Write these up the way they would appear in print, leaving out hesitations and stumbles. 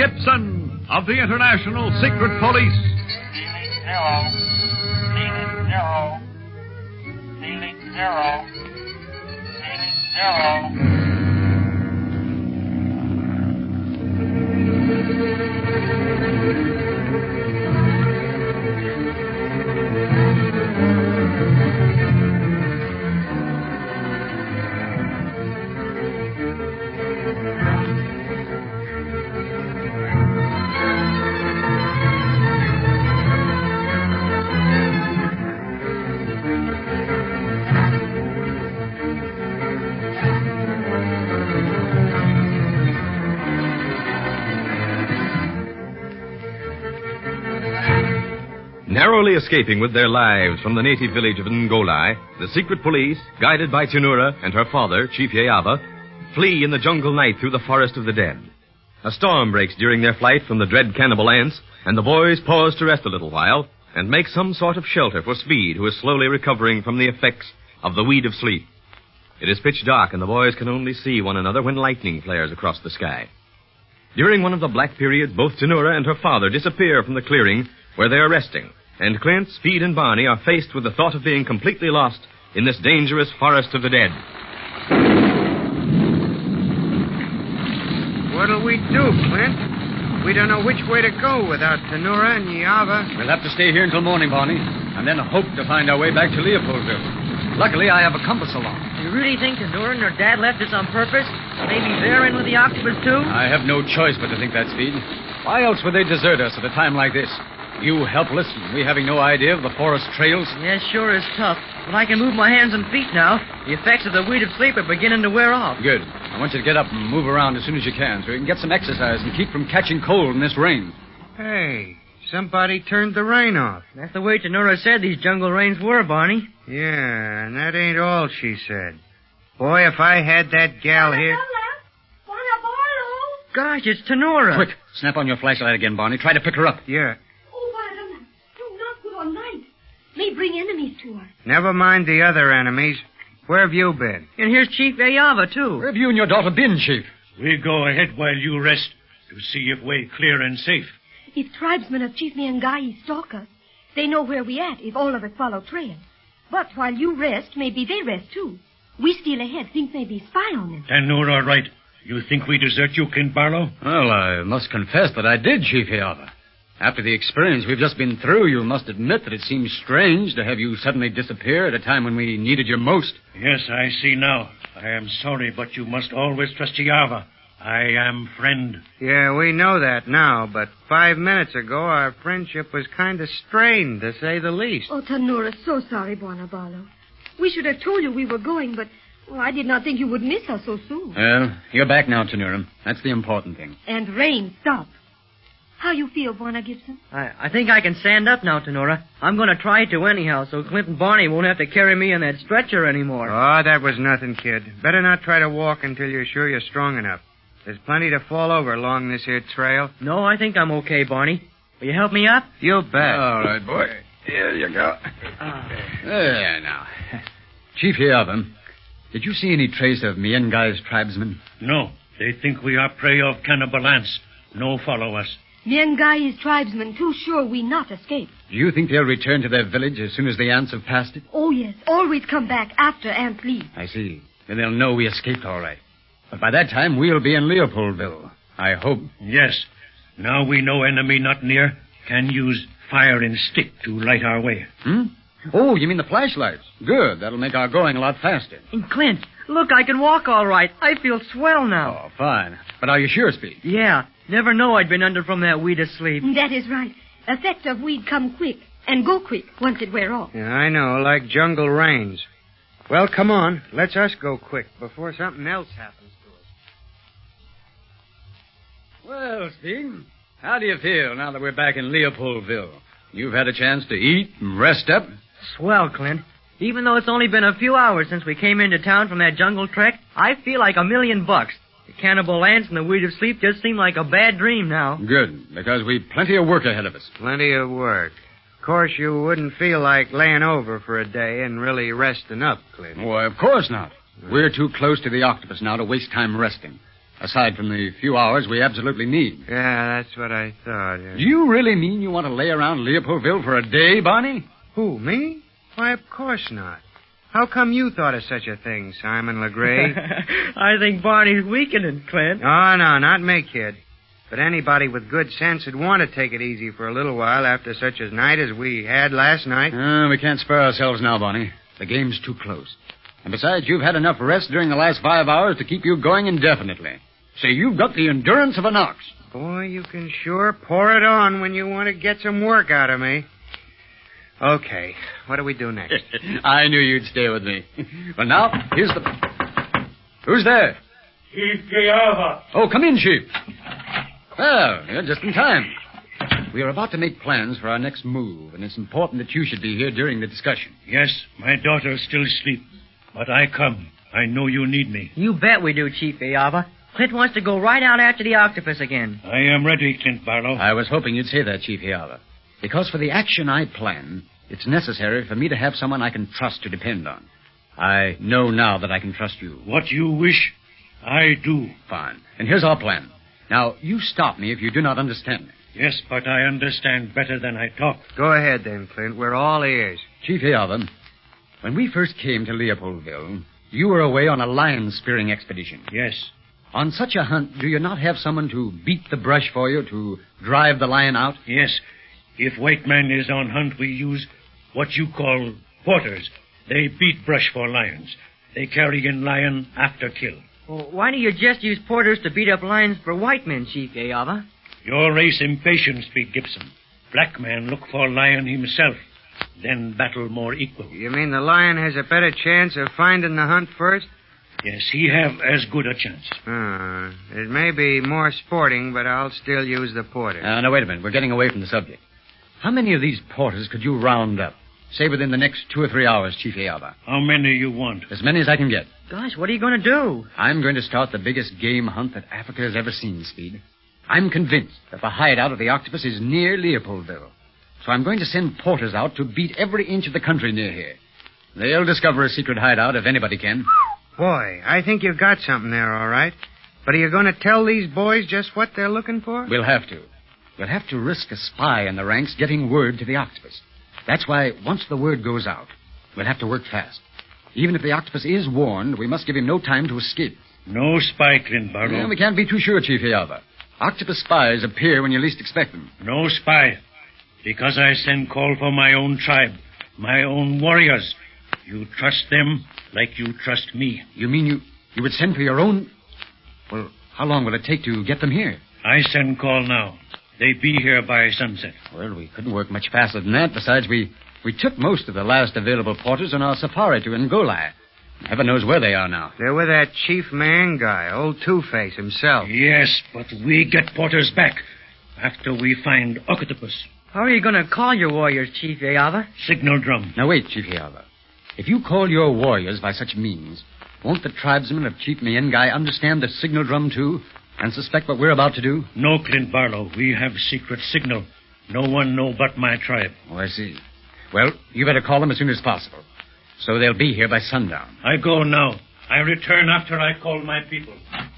Gibson of the International Secret Police. Ceiling zero. Ceiling zero. Narrowly escaping with their lives from the native village of Ngolai, the secret police, guided by Tenura and her father, Chief Yeava, flee in the jungle night through the forest of the dead. A storm breaks during their flight from the dread cannibal ants, and the boys pause to rest a little while and make some sort of shelter for Speed, who is slowly recovering from the effects of the weed of sleep. It is pitch dark, and the boys can only see one another when lightning flares across the sky. During one of the black periods, both Tenura and her father disappear from the clearing where they are resting, and Clint, Speed, and Barney are faced with the thought of being completely lost in this dangerous forest of the dead. What'll we do, Clint? We don't know which way to go without Tenura and Yeava. We'll have to stay here until morning, Barney, and then hope to find our way back to Leopoldville. Luckily, I have a compass along. You really think Tenura and her dad left us on purpose? Maybe they're in with the octopus, too? I have no choice but to think that, Speed. Why else would they desert us at a time like this? You helpless, and we having no idea of the forest trails? Yes, sure is tough. But I can move my hands and feet now. The effects of the weed of sleep are beginning to wear off. Good. I want you to get up and move around as soon as you can so you can get some exercise and keep from catching cold in this rain. Hey, somebody turned the rain off. That's the way Tenura said these jungle rains were, Barney. Yeah, and that ain't all she said. Boy, if I had that gal here... Gosh, it's Tenura. Quick, snap on your flashlight again, Barney. Try to pick her up. Yeah. May bring enemies to us. Never mind the other enemies. Where have you been? And here's Chief Yeava, too. Where have you and your daughter been, Chief? We go ahead while you rest to see if way clear and safe. If tribesmen of Chief Miangai stalk us, they know where we at if all of us follow trail. But while you rest, maybe they rest, too. We steal ahead, think maybe spy on them. Tenura, right. You think we desert you, Clint Barlow? Well, I must confess that I did, Chief Yeava. After the experience we've just been through, you must admit that it seems strange to have you suddenly disappear at a time when we needed you most. Yes, I see now. I am sorry, but you must always trust Yeava. I am friend. Yeah, we know that now, but 5 minutes ago our friendship was kind of strained, to say the least. Oh, Tenura, so sorry, Buonabalo. We should have told you we were going, but I did not think you would miss us so soon. Well, you're back now, Tenura. That's the important thing. And rain stopped. How you feel, Buona Gibson? I think I can stand up now, Tenura. I'm going to try to anyhow, so Clint and Barney won't have to carry me in that stretcher anymore. Oh, that was nothing, kid. Better not try to walk until you're sure you're strong enough. There's plenty to fall over along this here trail. No, I think I'm okay, Barney. Will you help me up? You bet. All right, boy. Here you go. There now. Chief Yeava, did you see any trace of Miengai's tribesmen? No. They think we are prey of cannibal ants. No follow us. Miangai's tribesmen too sure we not escape. Do you think they'll return to their village as soon as the ants have passed it? Oh, yes. Always come back after ants leave. I see. Then they'll know we escaped all right. But by that time, we'll be in Leopoldville. I hope. Yes. Now we know enemy not near. Can use fire and stick to light our way. Oh, you mean the flashlights? Good. That'll make our going a lot faster. And Clint, look, I can walk all right. I feel swell now. Oh, fine. But are you sure, Speed? Yeah. Never know I'd been under from that weed of sleep. That is right. Effect of weed come quick and go quick once it wear off. Yeah, I know, like jungle rains. Well, come on. Let's us go quick before something else happens to us. Well, Speed, how do you feel now that we're back in Leopoldville? You've had a chance to eat and rest up? Swell, Clint. Even though it's only been a few hours since we came into town from that jungle trek, I feel like $1,000,000. The cannibal ants and the weed of sleep just seem like a bad dream now. Good, because we've plenty of work ahead of us. Plenty of work. Of course, you wouldn't feel like laying over for a day and really resting up, Clint. Why, of course not. We're too close to the octopus now to waste time resting. aside from the few hours we absolutely need. Yeah, that's what I thought. Yeah. Do you really mean you want to lay around Leopoldville for a day, Barney? Who, me? Why, of course not. How come you thought of such a thing, Simon LeGray? I think Barney's weakening, Clint. Oh, no, not me, kid. But anybody with good sense would want to take it easy for a little while after such a night as we had last night. We can't spare ourselves now, Barney. The game's too close. And besides, you've had enough rest during the last 5 hours to keep you going indefinitely. Say, you've got the endurance of an ox. Boy, you can sure pour it on when you want to get some work out of me. Okay, what do we do next? I knew you'd stay with me. Well, now, here's the... Who's there? Chief Yava. Oh, come in, Chief. Well, you're just in time. We are about to make plans for our next move, and it's important that you should be here during the discussion. Yes, my daughter still asleep. But I come. I know you need me. You bet we do, Chief Yava. Clint wants to go right out after the octopus again. I am ready, Clint Barlow. I was hoping you'd say that, Chief Yava. Because for the action I plan, it's necessary for me to have someone I can trust to depend on. I know now that I can trust you. What you wish, I do. Fine. And here's our plan. Now, you stop me if you do not understand me. Yes, but I understand better than I talk. Go ahead then, Clint. We're all ears. Chief Yava, when we first came to Leopoldville, you were away on a lion-spearing expedition. Yes. On such a hunt, do you not have someone to beat the brush for you, to drive the lion out? Yes. If white man is on hunt, we use what you call porters. They beat brush for lions. They carry in lion after kill. Well, why don't you just use porters to beat up lions for white men, Chief Yava? Your race impatient, speak Gibson. Black man look for lion himself, then battle more equal. You mean the lion has a better chance of finding the hunt first? Yes, he have as good a chance. It may be more sporting, but I'll still use the porter. Now, wait a minute. We're getting away from the subject. How many of these porters could you round up? Say within the next 2 or 3 hours, Chief Yava. How many you want? As many as I can get. Gosh, what are you going to do? I'm going to start the biggest game hunt that Africa has ever seen, Speed. I'm convinced that the hideout of the octopus is near Leopoldville. So I'm going to send porters out to beat every inch of the country near here. They'll discover a secret hideout if anybody can. Boy, I think you've got something there, all right. But are you going to tell these boys just what they're looking for? We'll have to. We'll have to risk a spy in the ranks getting word to the octopus. That's why, once the word goes out, we'll have to work fast. Even if the octopus is warned, we must give him no time to escape. No spy, Clint Barlow. Well, we can't be too sure, Chief Yava. Octopus spies appear when you least expect them. No spy. Because I send call for my own tribe, my own warriors. You trust them like you trust me. You mean you would send for your own... Well, how long will it take to get them here? I send call now. They be here by sunset. Well, we couldn't work much faster than that. Besides, we took most of the last available porters on our safari to Ngolai. Heaven knows where they are now. They're with that chief man guy, old Two-Face himself. Yes, but we get porters back after we find octopus. How are you going to call your warriors, Chief Yava? Signal drum. Now, wait, Chief Yava. If you call your warriors by such means, won't the tribesmen of Chief Miengai understand the signal drum, too, and suspect what we're about to do? No, Clint Barlow. We have secret signal. No one know but my tribe. Oh, I see. Well, you better call them as soon as possible, so they'll be here by sundown. I go now. I return after I call my people.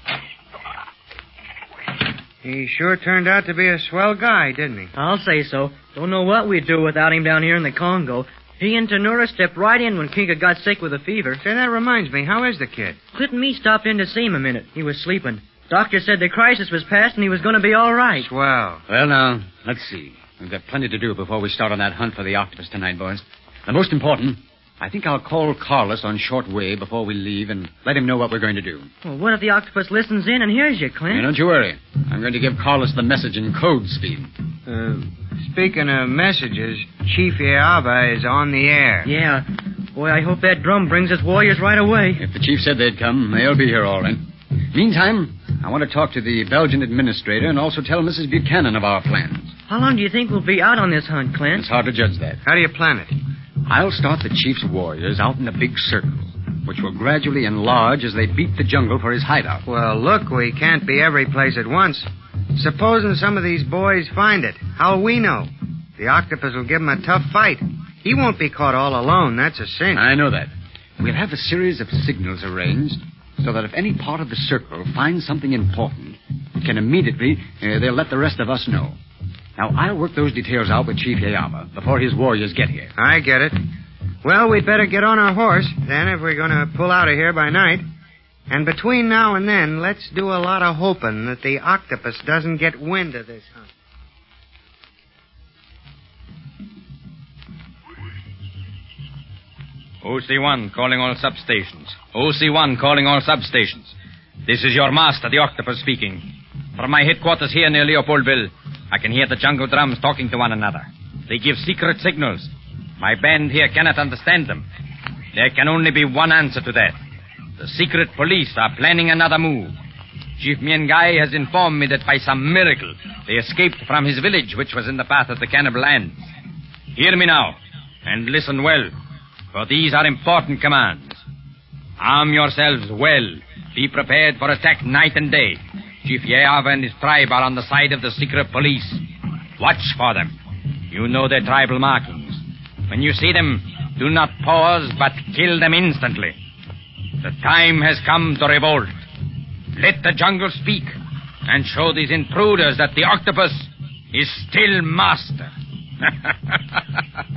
He sure turned out to be a swell guy, didn't he? I'll say so. Don't know what we'd do without him down here in the Congo. He and Tenura stepped right in when Kinka got sick with a fever. Say, that reminds me. How is the kid? Clint and me stopped in to see him a minute. He was sleeping. Doctor said the crisis was past and he was going to be all right. Swell. Well, now, let's see. We've got plenty to do before we start on that hunt for the octopus tonight, boys. The most important, I think I'll call Carlos on short wave before we leave and let him know what we're going to do. Well, what if the octopus listens in and hears you, Clint? Hey, don't you worry. I'm going to give Carlos the message in code speed. Speaking of messages, Chief Yava is on the air. Yeah. Boy, I hope that drum brings us warriors right away. If the chief said they'd come, they'll be here all right. Meantime, I want to talk to the Belgian administrator and also tell Mrs. Buchanan of our plans. How long do you think we'll be out on this hunt, Clint? It's hard to judge that. How do you plan it? I'll start the chief's warriors out in a big circle, which will gradually enlarge as they beat the jungle for his hideout. Well, look, we can't be every place at once. Supposing some of these boys find it, how'll we know? The octopus will give him a tough fight. He won't be caught all alone, that's a cinch. I know that. We'll have a series of signals arranged so that if any part of the circle finds something important, it can immediately, they'll let the rest of us know. Now, I'll work those details out with Chief Yayava before his warriors get here. I get it. Well, we'd better get on our horse, then, if we're going to pull out of here by night. And between now and then, let's do a lot of hoping that the octopus doesn't get wind of this hunt. OC-1 calling all substations. OC-1 calling all substations. This is your master, the octopus, speaking. From my headquarters here near Leopoldville, I can hear the jungle drums talking to one another. They give secret signals. My band here cannot understand them. There can only be one answer to that. The secret police are planning another move. Chief Miengai has informed me that by some miracle they escaped from his village, which was in the path of the cannibal ants. Hear me now, and listen well, for these are important commands. Arm yourselves well. Be prepared for attack night and day. Chief Yayava and his tribe are on the side of the secret police. Watch for them. You know their tribal markings. When you see them, do not pause, but kill them instantly. The time has come to revolt. Let the jungle speak, and show these intruders that the octopus is still master.